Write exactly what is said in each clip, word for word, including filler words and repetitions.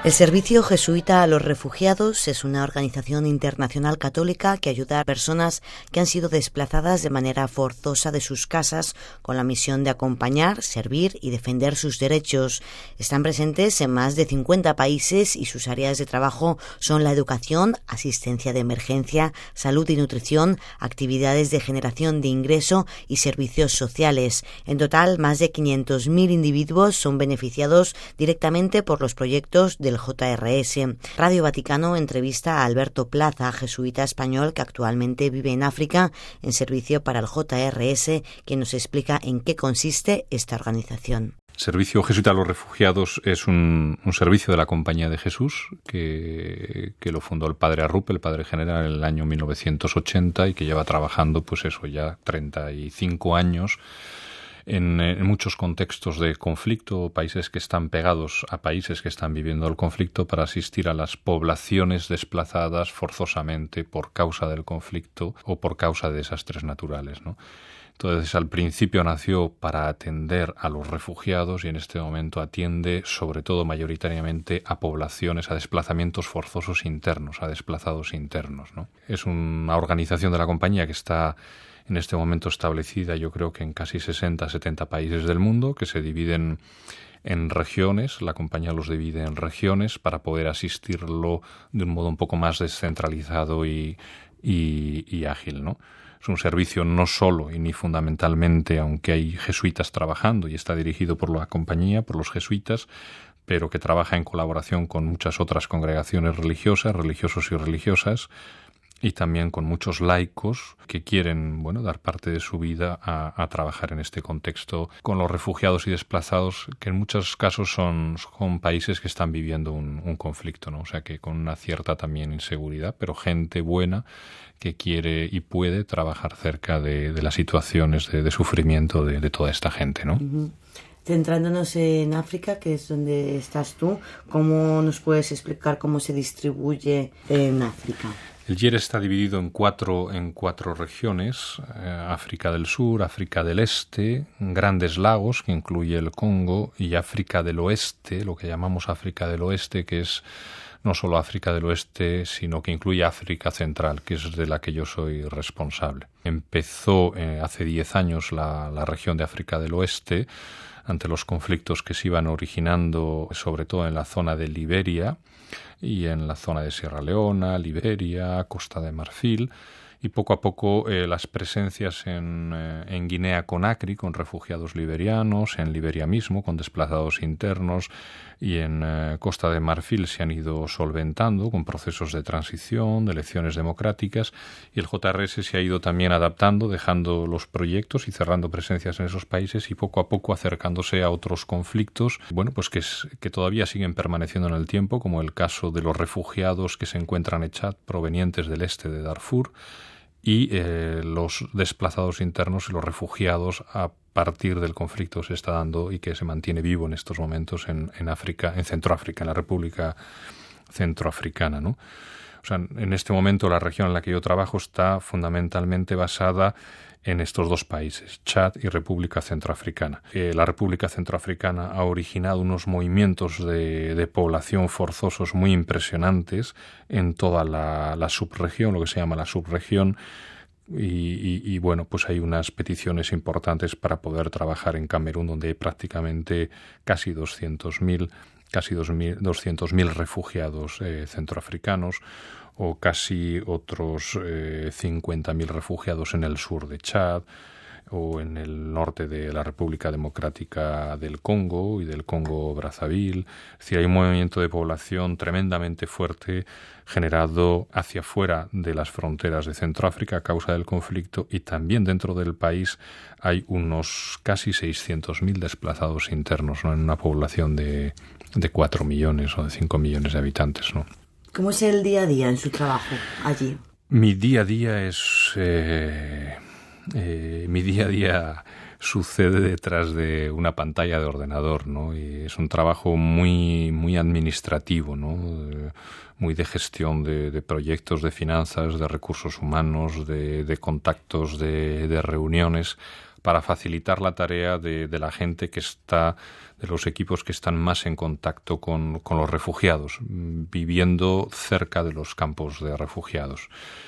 El Servicio Jesuita a los Refugiados es una organización internacional católica que ayuda a personas que han sido desplazadas de manera forzosa de sus casas con la misión de acompañar, servir y defender sus derechos. Están presentes en más de cincuenta países y sus áreas de trabajo son la educación, asistencia de emergencia, salud y nutrición, actividades de generación de ingreso y servicios sociales. En total, más de quinientos mil individuos son beneficiados directamente por los proyectos del J R S. Radio Vaticano entrevista a Alberto Plaza, jesuita español que actualmente vive en África en servicio para el J R S, quien nos explica en qué consiste esta organización. Servicio Jesuita a los Refugiados es un, un servicio de la Compañía de Jesús que, que lo fundó el padre Arrupe, el padre general, en el año mil novecientos ochenta y que lleva trabajando, pues eso, ya treinta y cinco años en, en muchos contextos de conflicto, países que están pegados a países que están viviendo el conflicto, para asistir a las poblaciones desplazadas forzosamente por causa del conflicto o por causa de desastres naturales, ¿no? Entonces, al principio nació para atender a los refugiados y en este momento atiende sobre todo mayoritariamente a poblaciones, a desplazamientos forzosos internos, a desplazados internos, ¿no? Es una organización de la compañía que está en este momento establecida, yo creo que en casi sesenta, setenta países del mundo, que se dividen en regiones. La compañía los divide en regiones para poder asistirlo de un modo un poco más descentralizado y, y, y ágil, ¿no? Es un servicio no solo y ni fundamentalmente, aunque hay jesuitas trabajando y está dirigido por la compañía, por los jesuitas, pero que trabaja en colaboración con muchas otras congregaciones religiosas, religiosos y religiosas, y también con muchos laicos que quieren, bueno, dar parte de su vida a, a trabajar en este contexto con los refugiados y desplazados, que en muchos casos son, son países que están viviendo un, un conflicto, ¿no? O sea, que con una cierta también inseguridad, pero gente buena que quiere y puede trabajar cerca de, de las situaciones de, de sufrimiento de, de toda esta gente, ¿no? Uh-huh. Centrándonos en África, que es donde estás tú, ¿cómo nos puedes explicar cómo se distribuye en África? El J E R está dividido en cuatro, en cuatro regiones: eh, África del Sur, África del Este, Grandes Lagos, que incluye el Congo, y África del Oeste, lo que llamamos África del Oeste, que es no solo África del Oeste, sino que incluye África Central, que es de la que yo soy responsable. Empezó eh, hace diez años la, la región de África del Oeste, ante los conflictos que se iban originando, sobre todo en la zona de Liberia y en la zona de Sierra Leona, Liberia, Costa de Marfil, y poco a poco eh, las presencias en, eh, en Guinea Conakry con refugiados liberianos, en Liberia mismo con desplazados internos, y en eh, Costa de Marfil se han ido solventando con procesos de transición, de elecciones democráticas, y el J R S se ha ido también adaptando, dejando los proyectos y cerrando presencias en esos países y poco a poco acercándose a otros conflictos, bueno, pues que, es, que todavía siguen permaneciendo en el tiempo, como el caso de los refugiados que se encuentran en Chad provenientes del este de Darfur, y eh, los desplazados internos y los refugiados a partir del conflicto se está dando y que se mantiene vivo en estos momentos en, en África, en Centroáfrica, en la República Centroafricana, ¿no? O sea, en este momento la región en la que yo trabajo está fundamentalmente basada en estos dos países, Chad y República Centroafricana. Eh, la República Centroafricana ha originado unos movimientos de, de población forzosos muy impresionantes en toda la, la subregión, lo que se llama la subregión, y, y, y bueno, pues hay unas peticiones importantes para poder trabajar en Camerún, donde hay prácticamente casi doscientos mil casi doscientos mil refugiados eh, centroafricanos, o casi otros eh, cincuenta mil refugiados en el sur de Chad o en el norte de la República Democrática del Congo y del Congo-Brazzaville. Es decir, hay un movimiento de población tremendamente fuerte generado hacia afuera de las fronteras de Centroáfrica a causa del conflicto, y también dentro del país hay unos casi seiscientos mil desplazados internos, ¿no? En una población de, de cuatro millones o de cinco millones de habitantes, ¿no? ¿Cómo es el día a día en su trabajo allí? Mi día a día es... Eh, eh, mi día a día sucede detrás de una pantalla de ordenador, ¿no? Y es un trabajo muy, muy administrativo, ¿no? Eh, muy de gestión de, de proyectos, de finanzas, de recursos humanos, de, de contactos, de, de reuniones, para facilitar la tarea de, de la gente que está, de los equipos que están más en contacto con, con los refugiados, viviendo cerca de los campos de refugiados.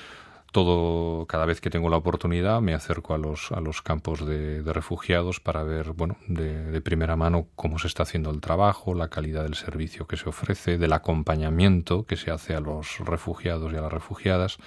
Todo, cada vez que tengo la oportunidad me acerco a los, a los campos de, de refugiados para ver, bueno, de, de primera mano cómo se está haciendo el trabajo, la calidad del servicio que se ofrece, del acompañamiento que se hace a los refugiados y a las refugiadas.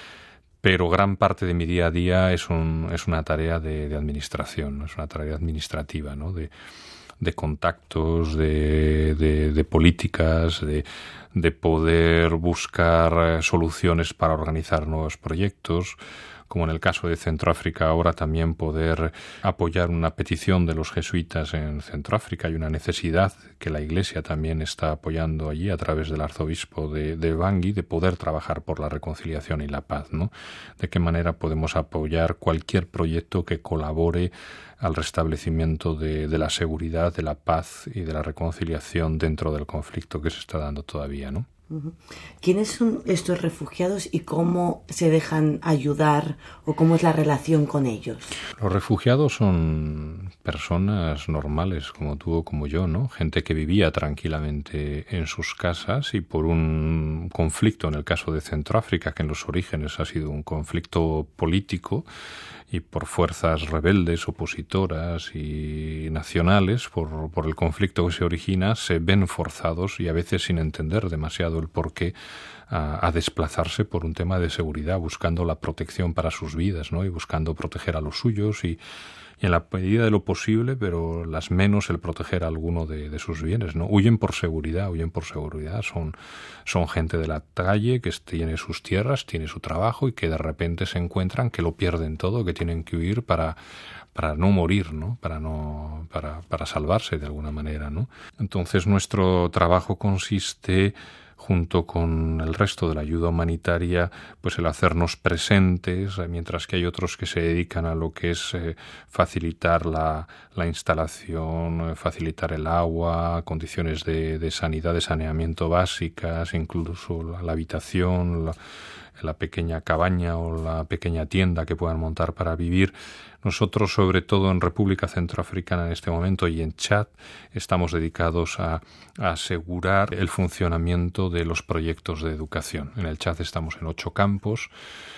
Pero gran parte de mi día a día es, un, es una tarea de, de administración, ¿no? Es una tarea administrativa, ¿no? De, de contactos, de, de, de políticas, de, de poder buscar soluciones para organizar nuevos proyectos, como en el caso de Centroáfrica ahora también poder apoyar una petición de los jesuitas en Centroáfrica. Hay una necesidad que la Iglesia también está apoyando allí a través del arzobispo de, de Bangui, de poder trabajar por la reconciliación y la paz, ¿no? De qué manera podemos apoyar cualquier proyecto que colabore al restablecimiento de, de la seguridad, de la paz y de la reconciliación dentro del conflicto que se está dando todavía, ¿no? ¿Quiénes son estos refugiados y cómo se dejan ayudar o cómo es la relación con ellos? Los refugiados son personas normales como tú o como yo, ¿no? Gente que vivía tranquilamente en sus casas y por un conflicto, en el caso de Centroáfrica, que en los orígenes ha sido un conflicto político, y por fuerzas rebeldes, opositoras y nacionales, por, por el conflicto que se origina, se ven forzados y a veces sin entender demasiado el porqué a, a desplazarse por un tema de seguridad, buscando la protección para sus vidas, ¿no? Y buscando proteger a los suyos y, y en la medida de lo posible, pero las menos el proteger a alguno de, de sus bienes, ¿no? Huyen por seguridad, huyen por seguridad, son, son gente de la calle que tiene sus tierras, tiene su trabajo y que de repente se encuentran que lo pierden todo, que tienen que huir para, para no morir, ¿no? Para no, para, para salvarse de alguna manera, ¿no? Entonces nuestro trabajo consiste, junto con el resto de la ayuda humanitaria, pues el hacernos presentes, mientras que hay otros que se dedican a lo que es eh, facilitar la, la instalación, facilitar el agua, condiciones de, de sanidad, de saneamiento básicas, incluso la, la habitación, la, la pequeña cabaña o la pequeña tienda que puedan montar para vivir. Nosotros, sobre todo en República Centroafricana en este momento y en Chad, estamos dedicados a, a asegurar el funcionamiento de los proyectos de educación. En el Chad estamos en ocho campos,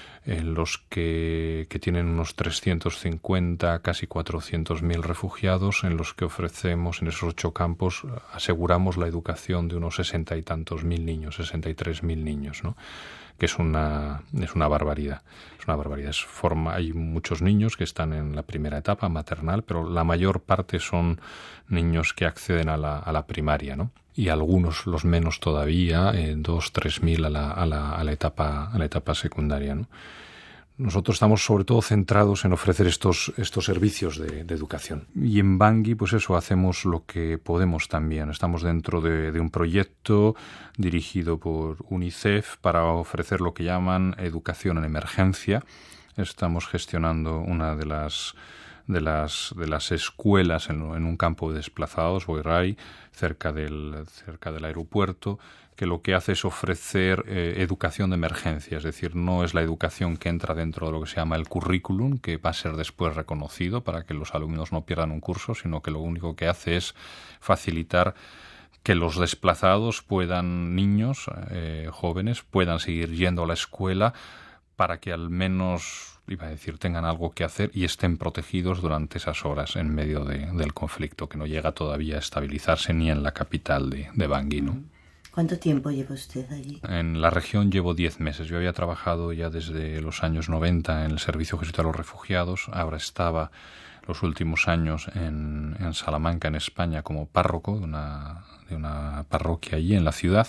en los que, que tienen unos trescientos cincuenta, casi cuatrocientos mil refugiados, en los que ofrecemos, en esos ocho campos, aseguramos la educación de unos sesenta y tantos mil niños, sesenta y tres mil niños, ¿no? Que es una, es una barbaridad. Es una barbaridad. Es forma, hay muchos niños que están en la primera etapa maternal, pero la mayor parte son niños que acceden a la, a la primaria, ¿no? Y algunos, los menos todavía, eh, dos, tres mil a la, a la, a la etapa, a la etapa secundaria, ¿no? Nosotros estamos sobre todo centrados en ofrecer estos, estos servicios de, de educación. Y en Bangui, pues eso, hacemos lo que podemos también. Estamos dentro de, de un proyecto dirigido por UNICEF para ofrecer lo que llaman educación en emergencia. Estamos gestionando una de las de las de las escuelas en, en un campo de desplazados, Boirai, cerca del cerca del aeropuerto, que lo que hace es ofrecer eh, educación de emergencia, es decir, no es la educación que entra dentro de lo que se llama el currículum, que va a ser después reconocido para que los alumnos no pierdan un curso, sino que lo único que hace es facilitar que los desplazados puedan, niños, eh, jóvenes, puedan seguir yendo a la escuela para que al menos, iba a decir, tengan algo que hacer y estén protegidos durante esas horas en medio de, del conflicto, que no llega todavía a estabilizarse ni en la capital de, de Bangui, ¿no? ¿Cuánto tiempo lleva usted allí? En la región llevo diez meses. Yo había trabajado ya desde los años noventa en el Servicio Jesuita a los Refugiados. Ahora estaba los últimos años en, en Salamanca, en España, como párroco de una, de una parroquia allí en la ciudad,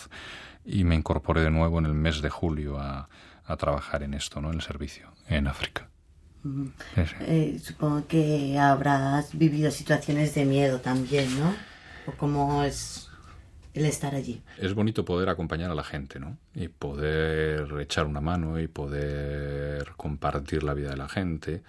y me incorporé de nuevo en el mes de julio a, a trabajar en esto, ¿no? En el servicio, en África. Uh-huh. Sí, sí. Eh, supongo que habrás vivido situaciones de miedo también, ¿no? ¿O cómo es el estar allí? Es bonito poder acompañar a la gente, ¿no? Y poder echar una mano y poder compartir la vida de la gente.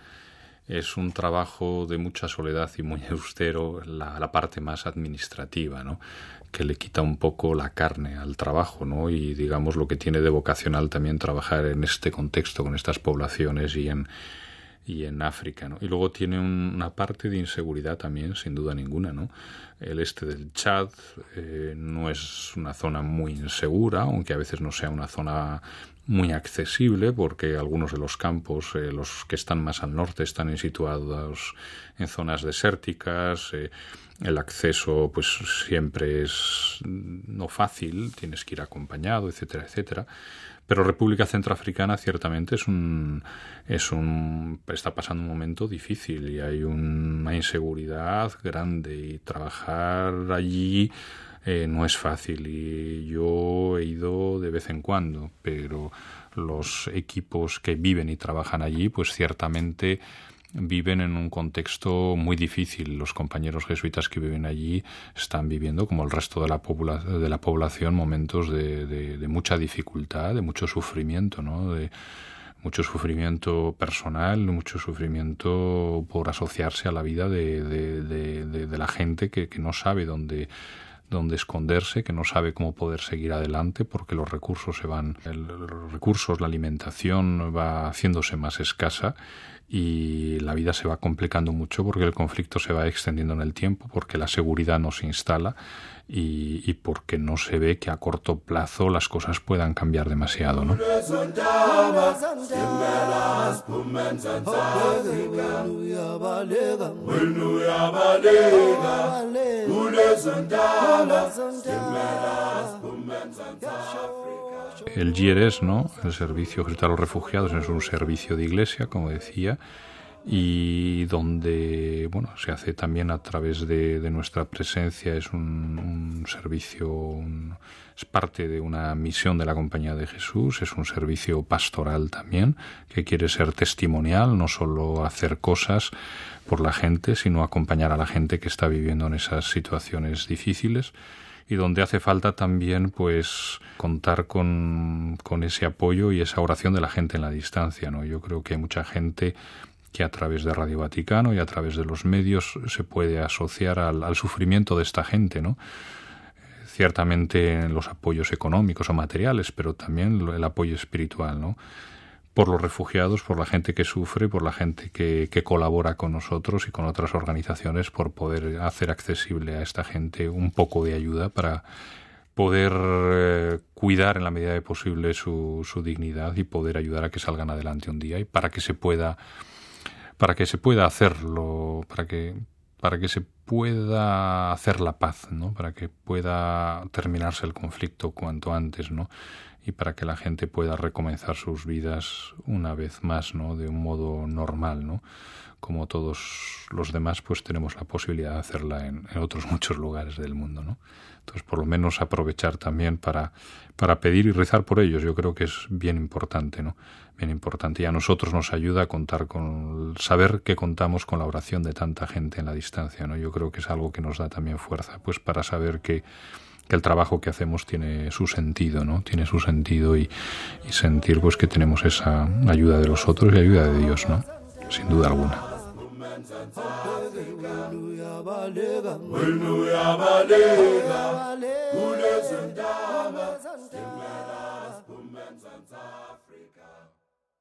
Es un trabajo de mucha soledad y muy austero, la, la parte más administrativa, ¿no? Que le quita un poco la carne al trabajo, ¿no? Y digamos lo que tiene de vocacional también trabajar en este contexto, con estas poblaciones y en, y en África, ¿no? Y luego tiene un, una parte de inseguridad también, sin duda ninguna, ¿no? El este del Chad eh, no es una zona muy insegura, aunque a veces no sea una zona muy accesible, porque algunos de los campos, eh, los que están más al norte, están situados en zonas desérticas. Eh, el acceso pues siempre es no fácil, tienes que ir acompañado, etcétera, etcétera. Pero República Centroafricana ciertamente es un, es un está pasando un momento difícil y hay una inseguridad grande y trabajar allí eh, no es fácil, y yo he ido de vez en cuando, pero los equipos que viven y trabajan allí pues ciertamente viven en un contexto muy difícil. Los compañeros jesuitas que viven allí están viviendo, como el resto de la, pobla de la población, momentos de, de, de mucha dificultad, de mucho sufrimiento, ¿no? De mucho sufrimiento personal, mucho sufrimiento por asociarse a la vida de, de, de, de, de la gente que, que no sabe dónde dónde esconderse, que no sabe cómo poder seguir adelante porque los recursos se van, el, los recursos, la alimentación va haciéndose más escasa y la vida se va complicando mucho porque el conflicto se va extendiendo en el tiempo, porque la seguridad no se instala y, y porque no se ve que a corto plazo las cosas puedan cambiar demasiado, ¿no? El G R S, ¿no? El Servicio Jesuita a los Refugiados, es un servicio de iglesia, como decía, y donde, bueno, se hace también a través de, de nuestra presencia. Es un, un servicio, un, es parte de una misión de la Compañía de Jesús, es un servicio pastoral también, que quiere ser testimonial, no solo hacer cosas por la gente, sino acompañar a la gente que está viviendo en esas situaciones difíciles, y donde hace falta también pues contar con, con ese apoyo y esa oración de la gente en la distancia, ¿no? Yo creo que hay mucha gente que a través de Radio Vaticano y a través de los medios se puede asociar al, al sufrimiento de esta gente, ¿no? Ciertamente en los apoyos económicos o materiales, pero también el apoyo espiritual, ¿no? Por los refugiados, por la gente que sufre, por la gente que, que colabora con nosotros y con otras organizaciones, por poder hacer accesible a esta gente un poco de ayuda para poder eh, cuidar en la medida de posible su, su dignidad y poder ayudar a que salgan adelante un día, y para que se pueda para que se pueda hacerlo, para que para que se pueda hacer la paz, ¿no? Para que pueda terminarse el conflicto cuanto antes, ¿no? Y para que la gente pueda recomenzar sus vidas una vez más, ¿no? De un modo normal, ¿no? Como todos los demás, pues tenemos la posibilidad de hacerla en, en otros muchos lugares del mundo, ¿no? Entonces, por lo menos aprovechar también para, para pedir y rezar por ellos. Yo creo que es bien importante, ¿no? Bien importante. Y a nosotros nos ayuda a contar con, saber que contamos con la oración de tanta gente en la distancia, ¿no? Yo creo que es algo que nos da también fuerza, pues para saber que que el trabajo que hacemos tiene su sentido, ¿no? Tiene su sentido y, y sentir pues que tenemos esa ayuda de los otros y ayuda de Dios, ¿no? Sin duda alguna.